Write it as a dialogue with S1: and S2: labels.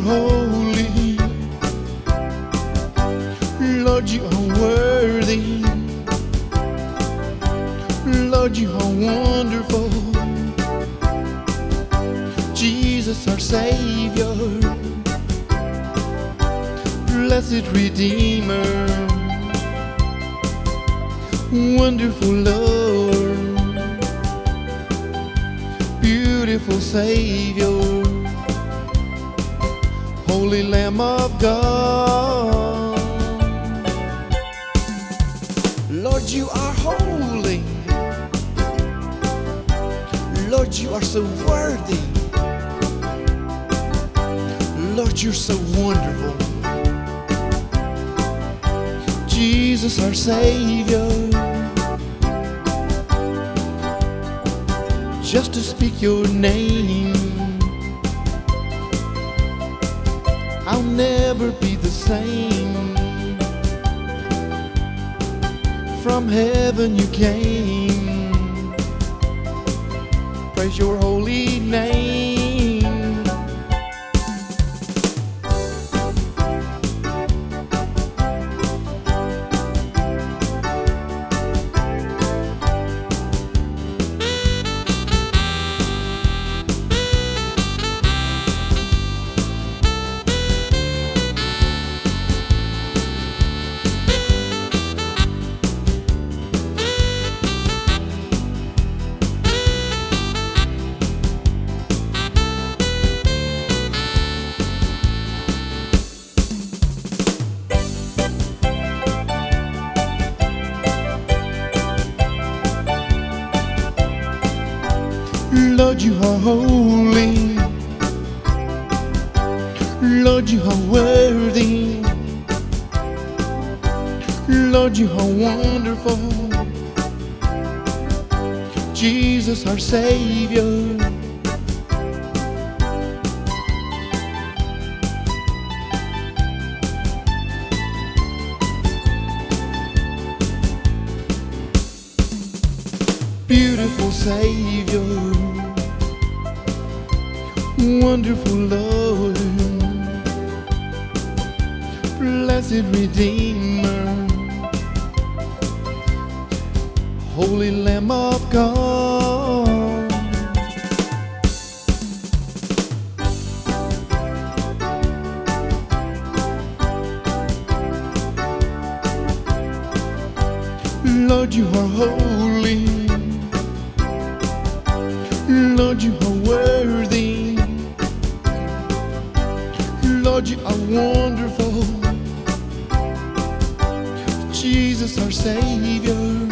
S1: holy. Lord, you are worthy. Lord, you are wonderful. Jesus, our Savior, blessed Redeemer, wonderful Lord, beautiful Savior, Holy Lamb of God. Lord, you are holy. Lord, you are so worthy. Lord, you're so wonderful. Jesus, our Savior, just to speak your name, I'll never be the same. From heaven you came, praise your holy name. Lord, you are holy. Lord, you are worthy. Lord, you are wonderful. Jesus, our Savior, beautiful Savior, wonderful Lord, blessed Redeemer, Holy Lamb of God. Lord, you are holy. Lord, you are worthy. Lord, you are wonderful. Jesus, our Savior,